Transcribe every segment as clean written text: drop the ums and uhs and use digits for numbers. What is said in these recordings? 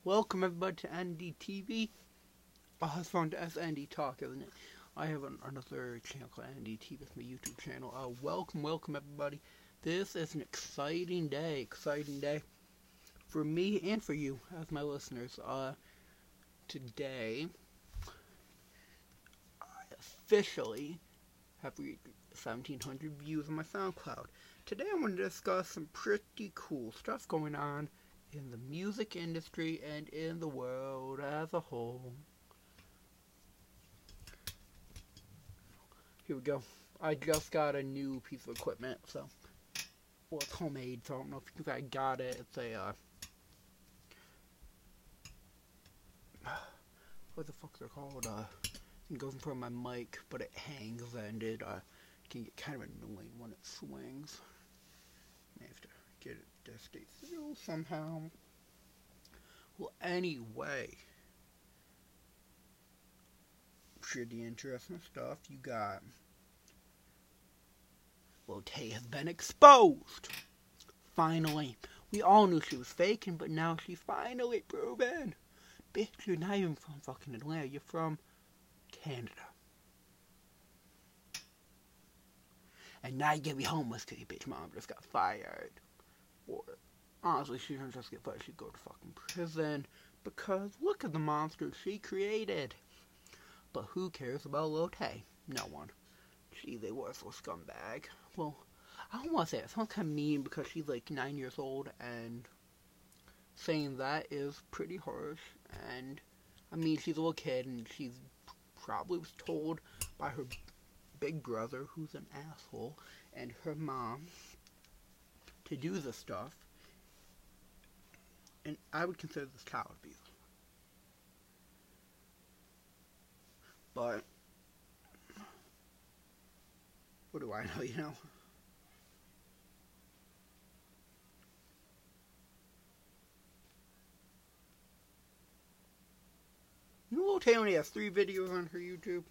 Welcome everybody to NDTV. Oh, it's fun to SND Talk, isn't it? I have another channel called NDTV. It's my YouTube channel. Welcome everybody. This is an exciting day for me and for you as my listeners. Today, I officially have reached 1,700 views on my SoundCloud. Today I'm going to discuss some pretty cool stuff going on in the music industry and in the world as a whole. Here we go. I just got a new piece of equipment, so, well, it's homemade, so I don't know if I got it. It's a, what the fuck they're called? It goes in front of my mic, but it hangs, and it can get kind of annoying when it swings. I have to get it to stay still somehow. Well, anyway, pretty interesting stuff. You got Lotay has been exposed. Finally. We all knew she was faking, but now she's finally proven. Bitch, you're not even from fucking Atlanta. You're from Canada. And now you're gonna be homeless because your bitch mom just got fired. Or, honestly, she shouldn't just get fired. She'd go to fucking prison. Because look at the monster she created. But who cares about Lotay? No one. She's a worthless scumbag. Well, I don't want to say it. It sounds kind of mean because she's like 9 years old, and saying that is pretty harsh. And, I mean, she's a little kid, and she's probably was told by her big brother, who's an asshole, and her mom to do this stuff. And I would consider this child abuse. But what do I know, you know? You know, Lotay only has 3 videos on her YouTube.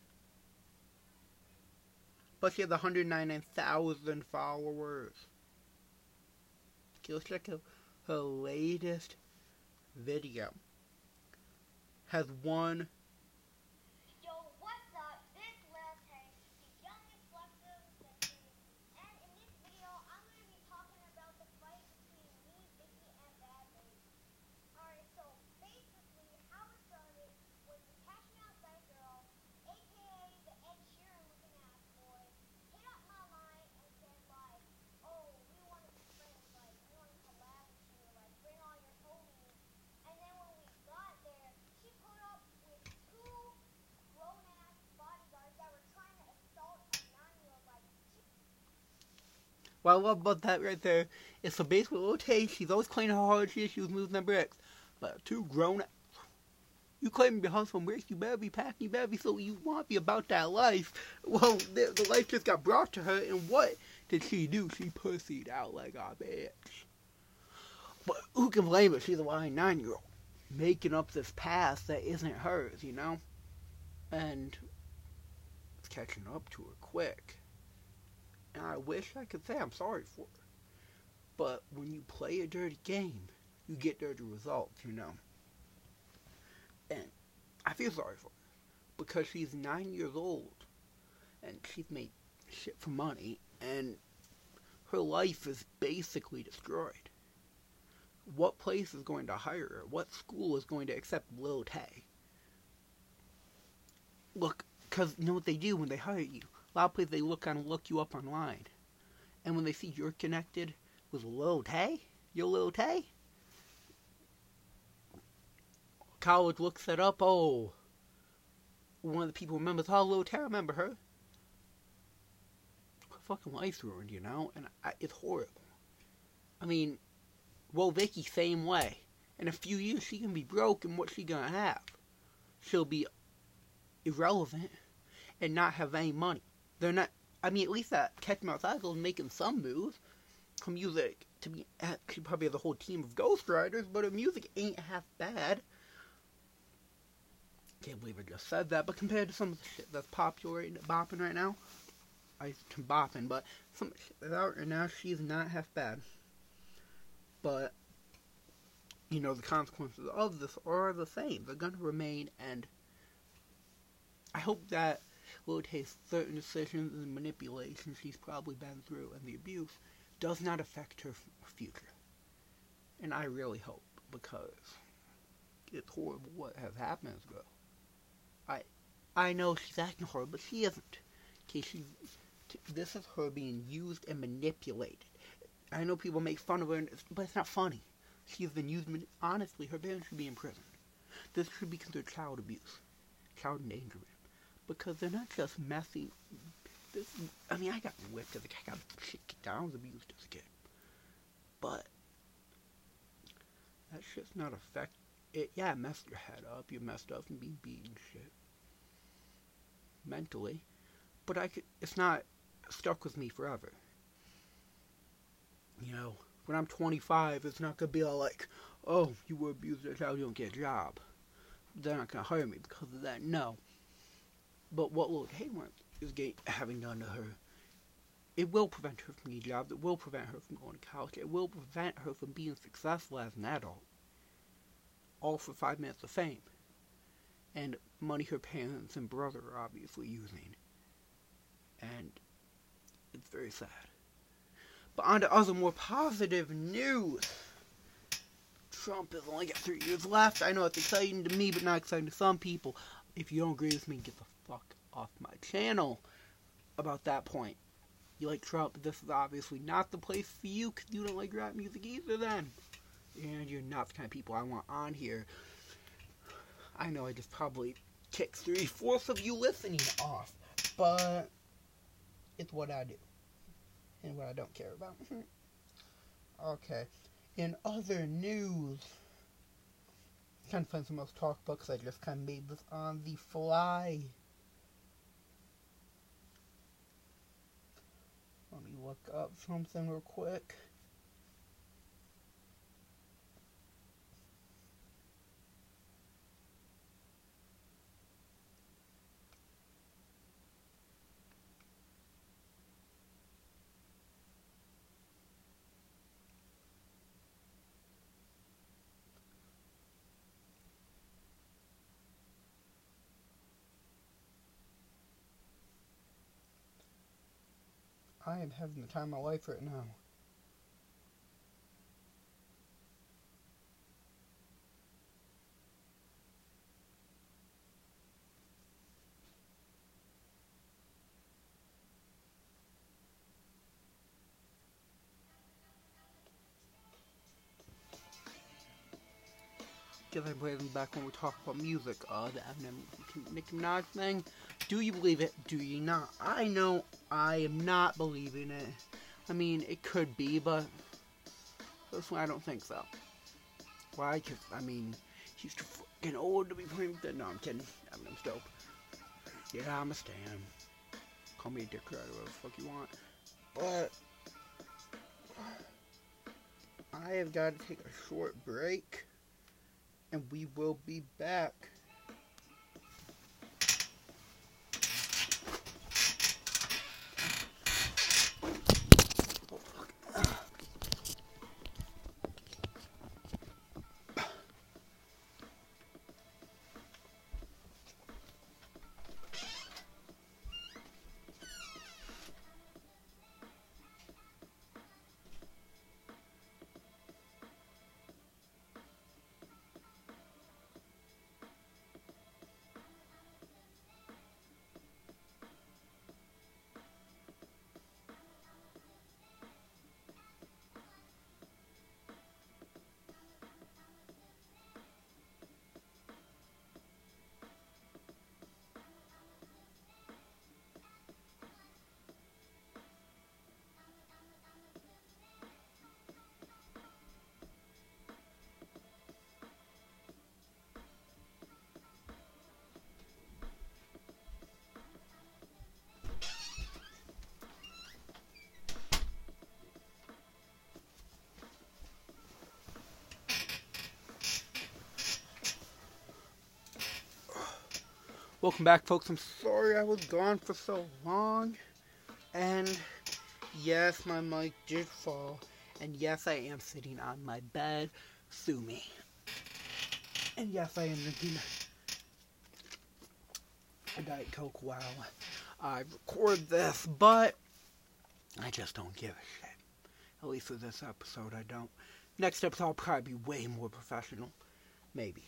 But she has 199,000 followers. Okay, let's check out her latest video. Has one. Yo, what's up? This is Lotay, the youngest flexer century, and in this video, I'm going to be talking about the fight between me, Vicky, and Bad Baby. Alright, so basically, how it started was the Cash Me Outside girl, aka the Ed Sheeran looking ass boy, hit up my line and said, like, oh, we want to be friends, like, we want to collab with you, like, bring all your homies. And then when we got there, she put up with 2 grown-ass bodyguards that were trying to assault a 9-year-old. Like, What I love about that right there is so basically Lotay, she's always claiming how hard she is, she was moving them bricks. But 2 grown, you claim to be hustling bricks, you better be packing, you better be so you want to be about that life. Well, the life just got brought to her, and what did she do? She pussied out like a bitch. But who can blame her? She's a lying 9-year-old. Making up this past that isn't hers, you know? And it's catching up to her quick. And I wish I could say I'm sorry for her. But when you play a dirty game, you get dirty results, you know? And I feel sorry for her. Because she's 9 years old. And she's made shit for money. And her life is basically destroyed. What place is going to hire her? What school is going to accept Lotay? Look, because you know what they do when they hire you? A lot of places they look you up online. And when they see you're connected with Lotay, you're Lotay, college looks it up. Oh, one of the people remembers, oh, Lotay, I remember her. Her fucking life's ruined, you know? And it's horrible. I mean, well, Vicky, same way. In a few years, she can be broke, and what's she gonna have? She'll be irrelevant and not have any money. They're not. I mean, at least that Catch Me Outside is making some moves. Her music, to be, she probably has a whole team of ghostwriters, but her music ain't half bad. Can't believe I just said that, but compared to some of the shit that's popular and bopping right now, I can bopping, but some of the shit that's out right now, she's not half bad. But the consequences of this are the same. They're going to remain, and I hope that Lil Tay's certain decisions and manipulations she's probably been through and the abuse does not affect her future. And I really hope, because it's horrible what has happened to her. I know she's acting horrible, but she isn't. Okay, this is her being used and manipulated. I know people make fun of her, but it's not funny. She's been used. Honestly, her parents should be in prison. This should be considered child abuse, child endangerment, because they're not just messing. I got whipped as a kid. I got shit kicked down. I was abused as a kid, but that shit's not affect. It messed your head up. You messed up and being beaten shit mentally, but it's not stuck with me forever. When I'm 25, it's not gonna be all like, oh, you were abused as a child, you don't get a job. They're not gonna hire me because of that. No. But what Lil Tay is having done to her, it will prevent her from getting a job. It will prevent her from going to college. It will prevent her from being successful as an adult. All for 5 minutes of fame. And money her parents and brother are obviously using. And it's very sad. But on to other more positive news. Trump has only got 3 years left. I know it's exciting to me, but not exciting to some people. If you don't agree with me, get the fuck off my channel about that point. You like Trump, this is obviously not the place for you, because you don't like rap music either then. And you're not the kind of people I want on here. I know I just probably kicked 3/4 of you listening off, but it's what I do. And what I don't care about. Okay. In other news, kind of find some else to talk about, because I just kind of made this on the fly. Let me look up something real quick. I am having the time of my life right now. Because I played them back when we talk about music. The Eminem Nicki Minaj thing. Do you believe it? Do you not? I know I am not believing it. I mean, it could be, but personally, I don't think so. Why? Because, he's too fucking old to be playing with that. No, I'm kidding. Eminem's dope. Yeah, I'm a stan. Call me a dick or whatever the fuck you want. But I have got to take a short break. And we will be back. Welcome back, folks. I'm sorry I was gone for so long. And yes, my mic did fall. And yes, I am sitting on my bed. Sue me. And yes, I am drinking a Diet Coke while I record this, but I just don't give a shit. At least for this episode, I don't. Next episode, I'll probably be way more professional. Maybe.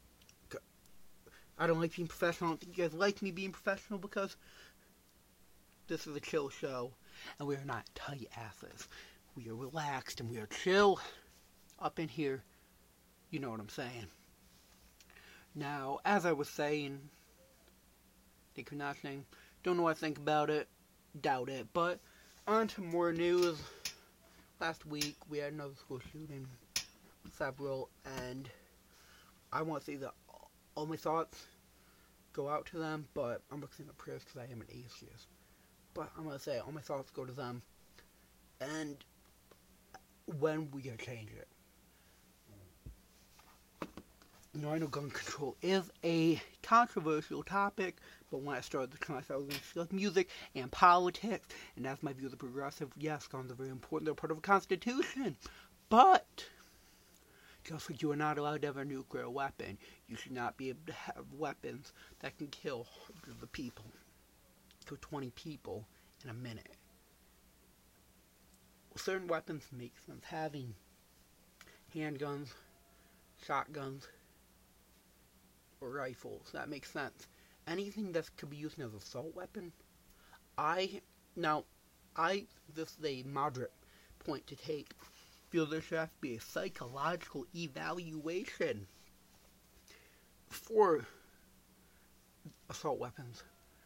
I don't like being professional. I don't think you guys like me being professional because this is a chill show, and we are not tight asses. We are relaxed and we are chill up in here. You know what I'm saying. Now, as I was saying, think of nothing. Don't know what I think about it. Doubt it. But on to more news. Last week we had another school shooting. Several, and I want to see all my thoughts go out to them, but I'm looking at Prius because I am an atheist. But I'm going to say all my thoughts go to them, and when we gonna change it. You know, I know gun control is a controversial topic, but when I started the class, I was going to discuss music and politics, and as my view of the progressive, yes, guns are very important, they're part of a constitution, but just like you are not allowed to have a nuclear weapon, you should not be able to have weapons that can kill hundreds of people, kill 20 people in a minute. Certain weapons make sense. Having handguns, shotguns, or rifles, that makes sense. Anything that could be used as an assault weapon, this is a moderate point to take, feel there should have to be a psychological evaluation for assault weapons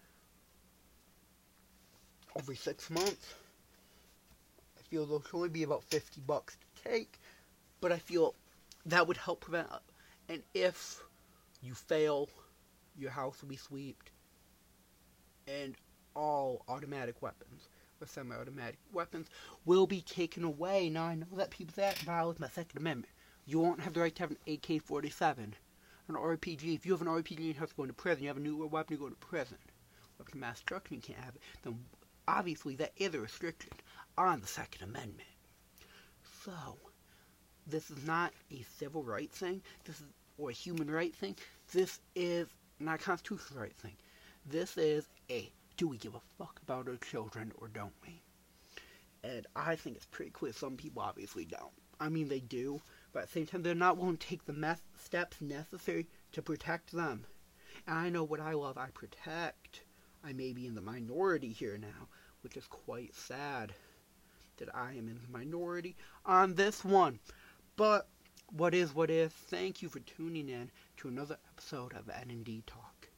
every 6 months. I feel those should only be about $50 to take, but I feel that would help prevent, and if you fail, your house will be swept, and all automatic weapons or semi-automatic weapons will be taken away. Now, I know that people say that violates my Second Amendment. You won't have the right to have an AK-47, an RPG. If you have an RPG, you have to go into prison. You have a nuclear weapon, you go to prison. Weapon of mass destruction, you can't have it. Then, obviously, that is a restriction on the Second Amendment. So, this is not a civil rights thing. Or a human rights thing. This is not a constitutional rights thing. This is do we give a fuck about our children or don't we? And I think it's pretty clear some people obviously don't. I mean, they do, but at the same time, they're not willing to take the steps necessary to protect them. And I know what I love, I protect. I may be in the minority here now, which is quite sad that I am in the minority on this one. But what is. Thank you for tuning in to another episode of N&D Talk.